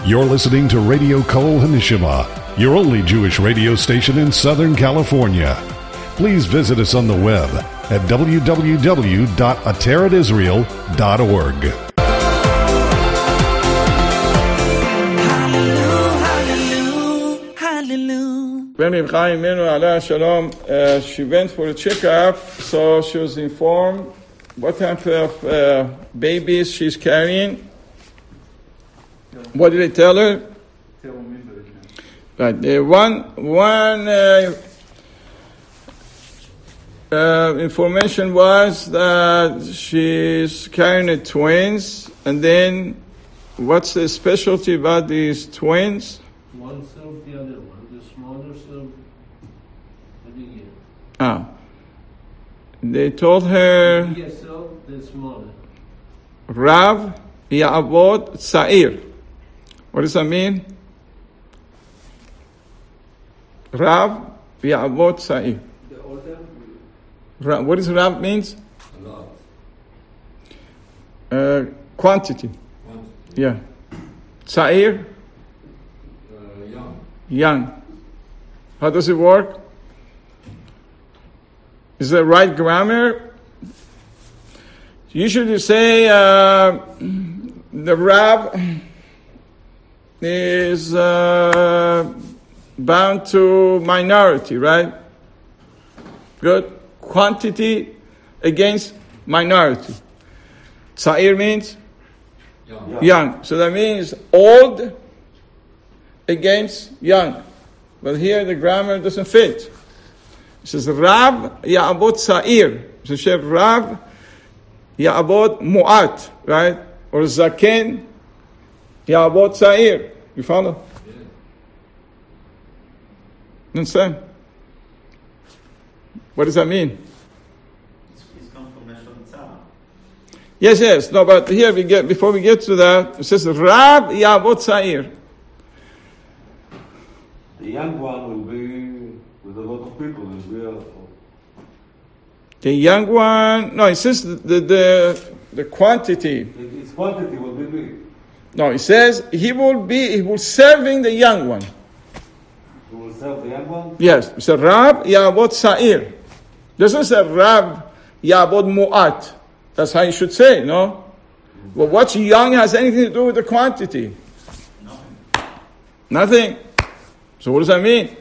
You're listening to Radio Kol Hanishima, your only Jewish radio station in Southern California. Please visit us on the web at www.ateratisrael.org. When Reb Chaim Minu Aleh Shalom, she went for a checkup, so she was informed what type of babies she's carrying. What did they tell her? Right, one information was that she's carrying twins, and then what's the specialty about these twins? One served the other one. The smaller served the bigger. They told her The bigger served the smaller. Rav Ya'avod Tza'ir. What does that mean? Rav Ya'avod Tza'ir. The older? What does Rav means? A lot. Quantity. Yeah. Tza'ir? Young. How does it work? Is that right grammar? Usually you say the Rav is bound to minority, right? Good. Quantity against minority. Tza'ir means? Young. So that means old against young. But here the grammar doesn't fit. It says Rav Ya'abod Tza'ir. So she have Rav Ya'abod Mu'at, right? Or Zaken Ya'abod Tza'ir. You follow? Yeah. Understand? What does that mean? It's come from Meshach Tzara. Yes. No, but here before we get to that, it says Rav Ya'abod Tza'ir. The young one will be with a lot of people. The young one, no, it says the quantity. Its quantity will be big. No, it says he will serving the young one. He will serve the young one? Yes, it's a Rab Ya'abod Sa'ir. Doesn't say Rab Ya'abod Mu'at. That's how you should say, no? Well, what's young has anything to do with the quantity? Nothing. So what does that mean?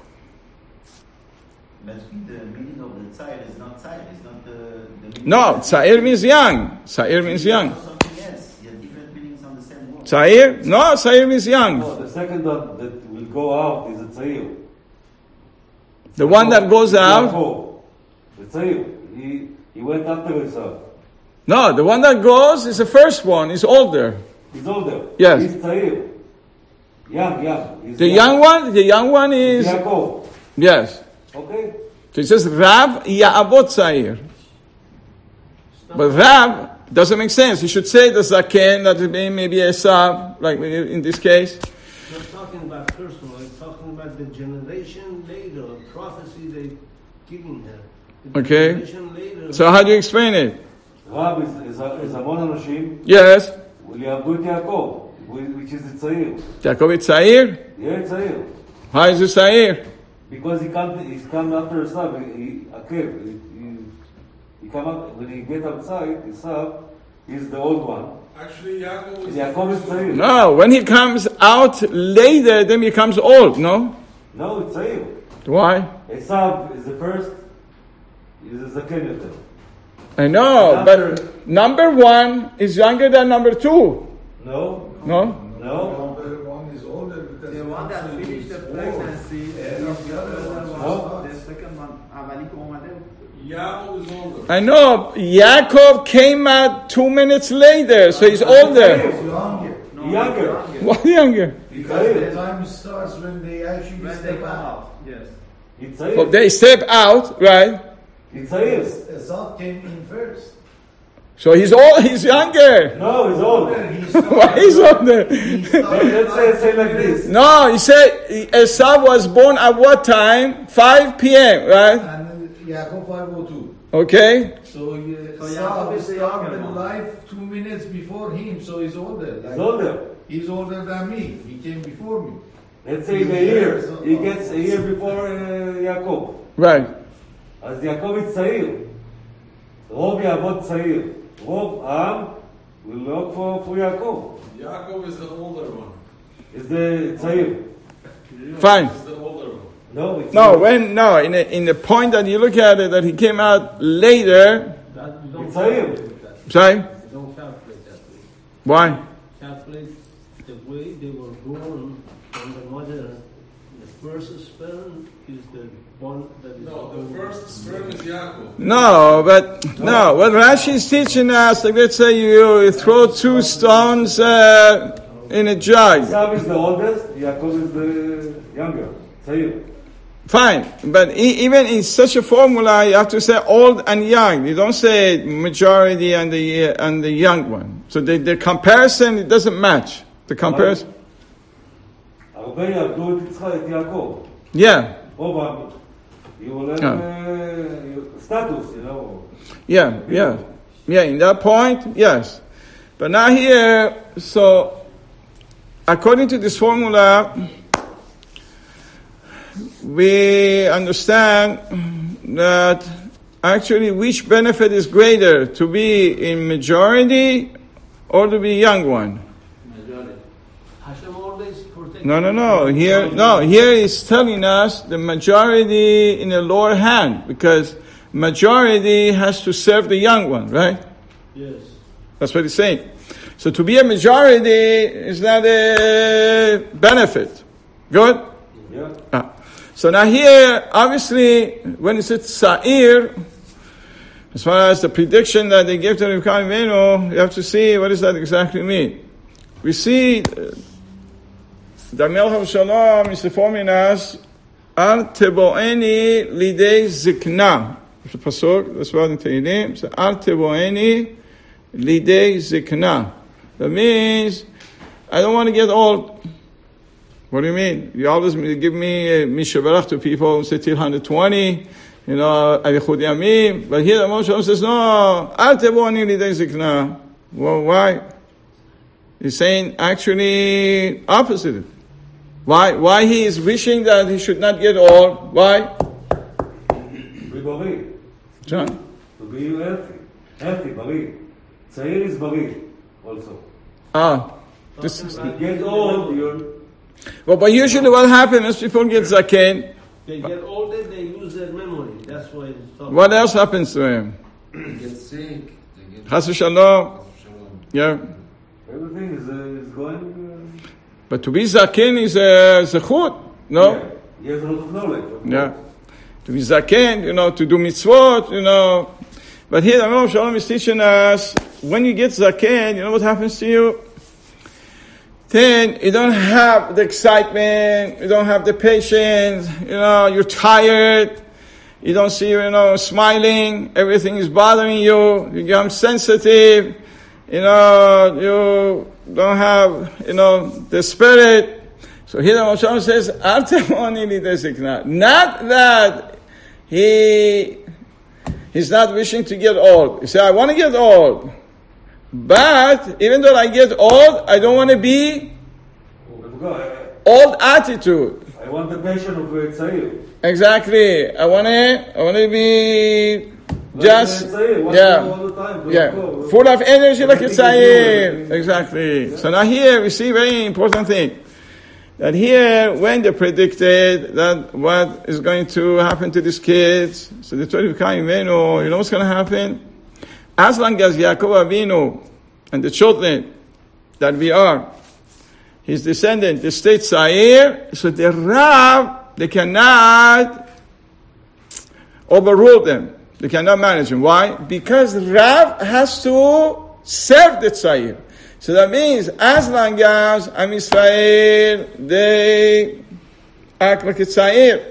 But the meaning of the tzayir is not tzayir. It's not the meaning. No, Tza'ir means young. Tza'ir means young. Something else. You have different meanings on the same word. Tza'ir? No, Tza'ir means young. No, the second that will go out is a tzayir. The one that goes out. The tzayir. He went after himself. No, the one that goes is the first one. He's older. He's older. Yes. He's tzayir. Young. He's The young one is. Yaakov. Yes. Okay. So it says Rav Ya'abod Tza'ir. But Rav doesn't make sense. You should say the Zaken, that it may be Esav, like in this case. Not talking about personal, I'm talking about the generation later, a prophecy they're giving her. The Okay. generation later, So how do you explain it? Rav is המון אנשים, Yes. ויעבדו את יעקב, which is the tzayir. Yaakov is Tza'ir? Yeah, tzayir. How is it Tza'ir? Because he's come after Esav, he come up, when he get outside, Esav is the old one. Actually, Yaakov Yaakov is tzayir. No, when he comes out later, then he becomes old, no? No, it's tzayir. Why? Esav is the first, is the zaken yoter. I know, but number one is younger than number two. No? No? No? Number one is older because The one that finished the pregnancy is the other one, the second one, Avalik Omadeu. Yaakov is older. I know, Yaakov came out 2 minutes later, so he's older. Younger. What younger? Because the time starts when they actually When they step come out. out, yes. It's Well, tzayir. they step out, right? It's tzayir. Esau came in first. So he's younger. No, he's old. Why he's older? Let's say like this. No, he said Esau was born at what time? 5 p.m., right? And Yaakov 502. Okay? So So Saab Yaakov is the started younger one. life 2 minutes before him, so he's older. He's Like, older. He's older than me. He came before me. Let's say in a year. He gets a year before Yaakov. Right. אז יעקב is צעיר. רוב יעבוד צעיר. רוב העם will look for Yaakov. Yaakov is the older one. Is the צעיר. Fine. He's the older one. No, it's No, in the point that you look at it, that he came out later, That you don't It's higher. calculate that. sorry? You don't calculate that way. Why? Calculate the way they were born from the mother. The first sperm is the one that is No, the first sperm is Yaakov. No, what Rashi is teaching us, like let's say you throw 2 stones in a jug. Esav is the oldest, Yaakov is the younger. צעיר. Fine, but even in such a formula, you have to say old and young. You don't say majority and the young one. So the comparison, it doesn't match. The comparison, הרבה יעבדו את יצחק, את יעקב. yeah, רוב העם. You will have status, you know. yeah. In that point, yes. But now here, so according to this formula, we understand that actually which benefit is greater, to be in majority or to be young one? Hashem always protects. No. Here is telling us the majority in the lower hand, because majority has to serve the young one, right? Yes. That's what he's saying. So to be a majority is not a benefit. Good? Yeah. So now here, obviously, when it says Sa'ir, as far as the prediction that they gave to Rivka Imenu, you have to see what does that exactly mean. We see the Melech Shalom is informing us, Al Teboeni Lidei Zikna. It's a pasuk, that's what in Tehillim. So Al Teboeni Lidei Zikna. That means, I don't want to get old. What do you mean? You always give me Mishabarach to people and say till 120, you know, Arichut Yamim. But here the Moshe says, no, Al Teboani Lidei Zikna. Well, why? He's saying actually opposite. Why he is wishing that he should not get old? Why? Be בריא. John? To be healthy, בריא. צעיר is בריא also. This is, You get old, you're... but usually what happens is people get zaken. They get older, they lose their memory. That's why it's tough. What else happens to him? They get sick. They get Chas v'shalom. Shalom. Yeah. Everything is going... But to be zaken is a zechut, no? Yeah. He has a lot of knowledge. Yeah. To be zaken, you know, to do mitzvot, you know. But here the Melech Shalom is teaching us, when you get zaken, you know what happens to you? Then you don't have the excitement, you don't have the patience, you know, you're tired, you don't see, you know, smiling, everything is bothering you, you become sensitive, you know, you don't have, you know, the spirit. So here the Moshe says, not that he's not wishing to get old. He said, I want to get old. But even though I get old, I don't want to be old attitude. I want the passion of צעיר. Exactly. I want to be just full of energy like a tzayir. Exactly. So now here we see a very important thing. That here, when they predicted that what is going to happen to these kids, so they told Rivka Imenu, you know what's going to happen? As long as Yaakov Avinu and the children that we are, his descendant, the state Sa'ir, so the Rav, they cannot overrule them. They cannot manage them. Why? Because Rav has to serve the Sa'ir. So that means as long as Am Yisrael, they act like a Sa'ir,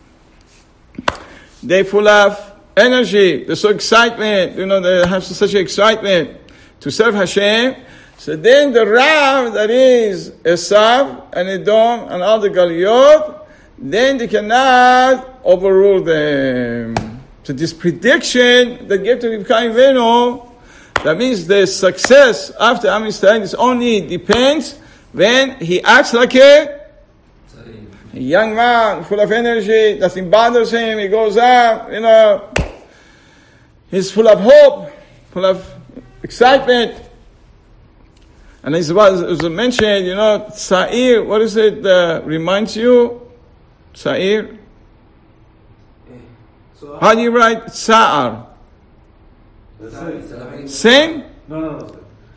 they full of energy, there's so excitement, you know, they have such excitement to serve Hashem. So then the Rav, that is Esav and Edom and all the Galiyot, then they cannot overrule them. So So this prediction that gave to Rivka Imenu, that means the success after Am Yisrael is only depends when he acts like a young man, full of energy, nothing bothers him, he goes out, he's full of hope, full of excitement. And as was mentioned, Sa'ir, what is it reminds you? Sa'ir? How do you write Sa'ar? Same? No.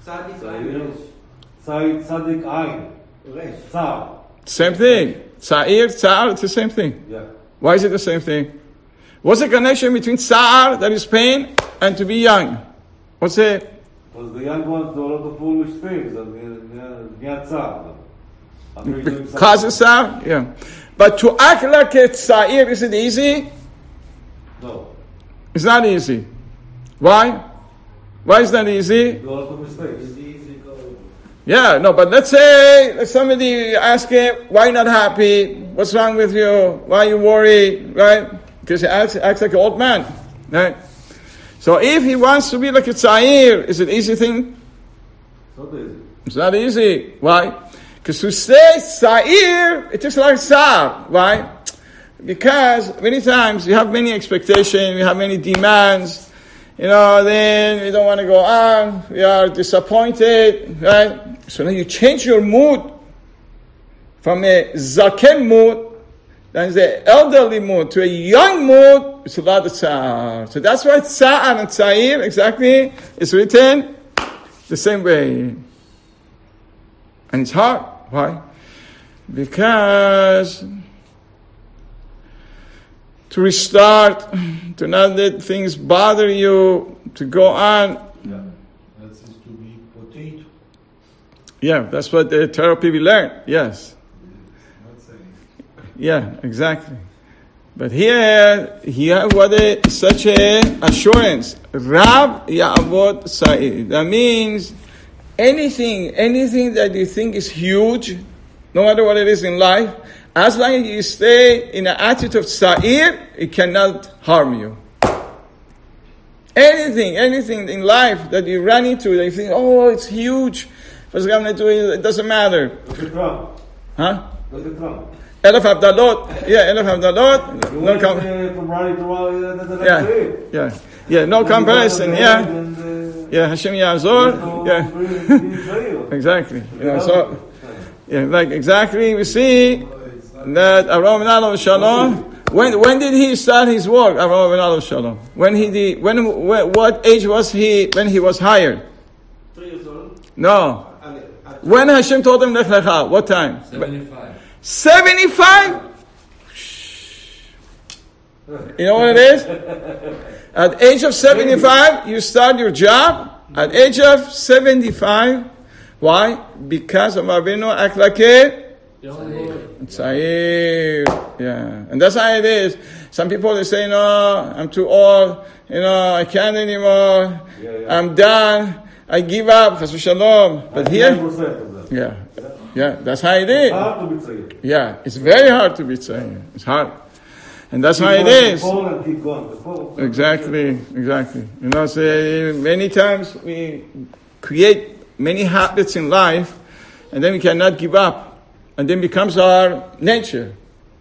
Sadik Ayn. Sa. Same thing. Sa'ir, Sa'ar, it's the same thing. Yeah. Why is it the same thing? What's the connection between Sa'ar, that is pain, and to be young? What's it? Because the young ones do a lot of foolish things and get sad. Because it's Sa'ar? Yeah. But to act like it's Sa'ir, is it easy? No. It's not easy. Why? Why is that easy? Do a lot of mistakes. Yeah, no, but let's say somebody ask him, why not happy? What's wrong with you? Why are you worried? Right? Because he acts like an old man. Right? So if he wants to be like a Tza'ir, is it an easy thing? It's not easy. It's not easy. Why? Because to say Tza'ir, it is like Sa'ar. Why? Because many times you have many expectations, you have many demands, then we don't want to go on, we are disappointed, right? So now you change your mood from a zaken mood, that is the elderly mood, to a young mood. It's a lot of tza'ar. So that's why tza'ar and tza'ir, exactly, is written the same way. And it's hard. Why? Because to restart, to not let things bother you, to go on. Yeah, that seems to be potato. Yeah, that's what the therapy we learned. Yes. Not saying. Yeah, exactly. But here what is such a assurance. Rab Ya'avod Sa'ir. That means anything that you think is huge, no matter what it is in life, as long as you stay in an attitude of Sa'ir, it cannot harm you. Anything in life that you run into, that you think, it's huge, what's going to do, it doesn't matter. Look at Trump. Huh? Look at Trump. Elef Abdalot. Yeah, Elef Abdalot. No from rally to rally, that's the next day. Yeah, no comparison, yeah. Yeah, Hashem Yazor. Yeah. Exactly. Exactly, we see that Avraham Avinu Shalom, when did he start his work, Avraham Avinu Shalom? What age was he when he was hired? 3 years old. No. When Hashem told him Lech Lecha, what time? 75. 75? You know what it is? At age of 75, you start your job. At age of 75, why? Because of Avinu act like a Tza'ir. Yeah. And that's how it is. Some people, they say, no, I'm too old, I can't anymore, I'm done, I give up, Chas v'shalom. But here, that's how it is. It's hard to be Tza'ir. Yeah, it's very hard to be Tza'ir. It's hard. And that's how it is. Keep going. Exactly. So many times we create many habits in life, and then we cannot give up. And then becomes our nature.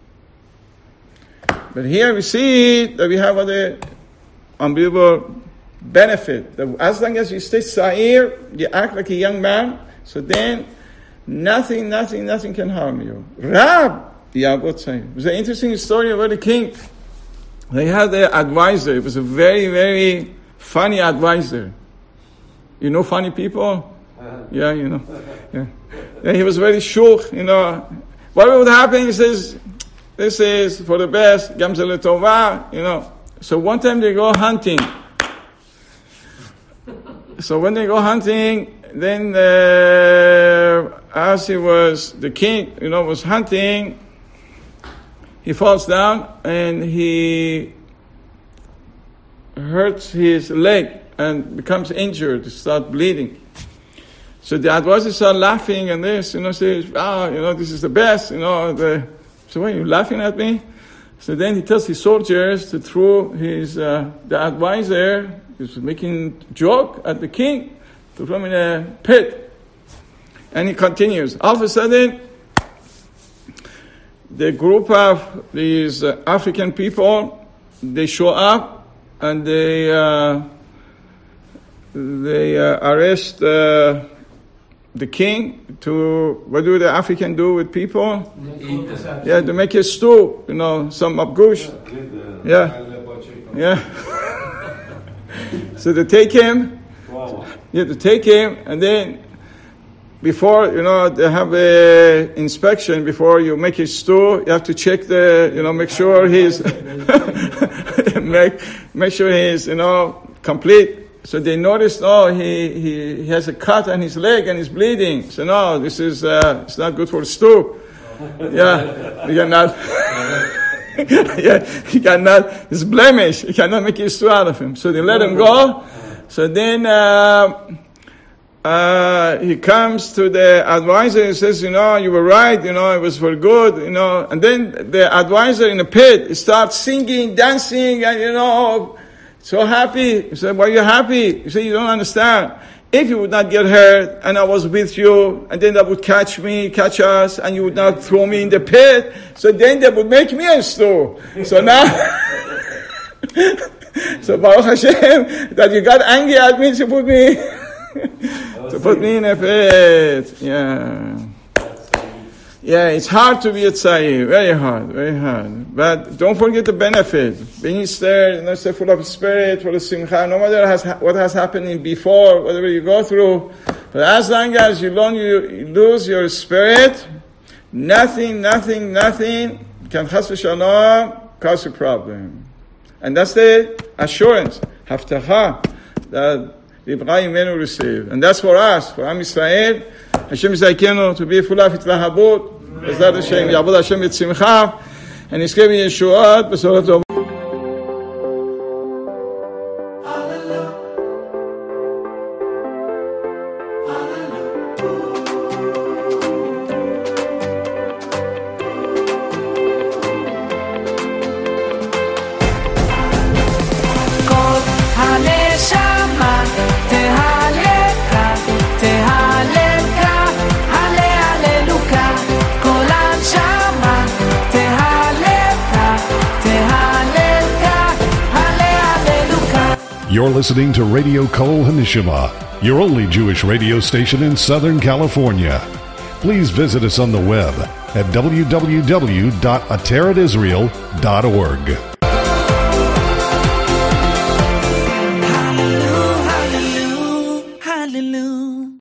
But here we see that we have the unbelievable benefit. That as long as you stay Sa'ir, you act like a young man, so then nothing can harm you. Rab Ya'avod Sa'ir. It was an interesting story about the king. They had their advisor. It was a very, very funny advisor. You know funny people? Yeah, Yeah. And he was very shook, What would happen, he says, this is for the best, Gamze L'Tovah, So one time they go hunting. So when they go hunting, then as the king, was hunting, he falls down and he hurts his leg and becomes injured, starts bleeding. So the advisors start laughing and this, says, this is the best, So why are you laughing at me? So then he tells his soldiers to throw his the advisor, who's making joke at the king, to throw him in a pit. And he continues. All of a sudden, the group of these African people, they show up and they arrest the king. What do the African do with people? Yeah, to make a stew, some abgush. Yeah. So they take him. Yeah, to take him, and then before, they have a inspection before you make his stew. You have to check make sure he's make sure he's complete. So they noticed, he has a cut on his leg and he's bleeding. So no, this is it's not good for stew. Yeah, you cannot. Yeah, you cannot. It's blemish. You cannot make a stew out of him. So they let him go. So then he comes to the advisor and says, you were right. It was for good. And then the advisor in the pit starts singing, dancing, and so happy. He said, why are you happy? He said, you don't understand. If you would not get hurt, and I was with you, and then they would catch us, and you would not throw me in the pit, so then they would make me a stew. So now, so Baruch Hashem, that you got angry at me to put me, in a pit. Yeah, it's hard to be a tzayir. Very hard. But don't forget the benefit. Being there, stay full of spirit, full of simcha, no matter what has happened before, whatever you go through. But as long as you lose your spirit, nothing can chas v'shalom cause a problem. And that's the assurance, haftacha, that Reb Chaim Imenu received. And that's for us, for Am Yisrael. Hashem Yizayikenu to be full of itlahabut. Bezrat Hashem, Yavod Hashem Yitzimcha, and Yizkei Yeshuat, Besorot Tov. You're listening to Radio Kol Hanishima, your only Jewish radio station in Southern California. Please visit us on the web at www.ateretisrael.org.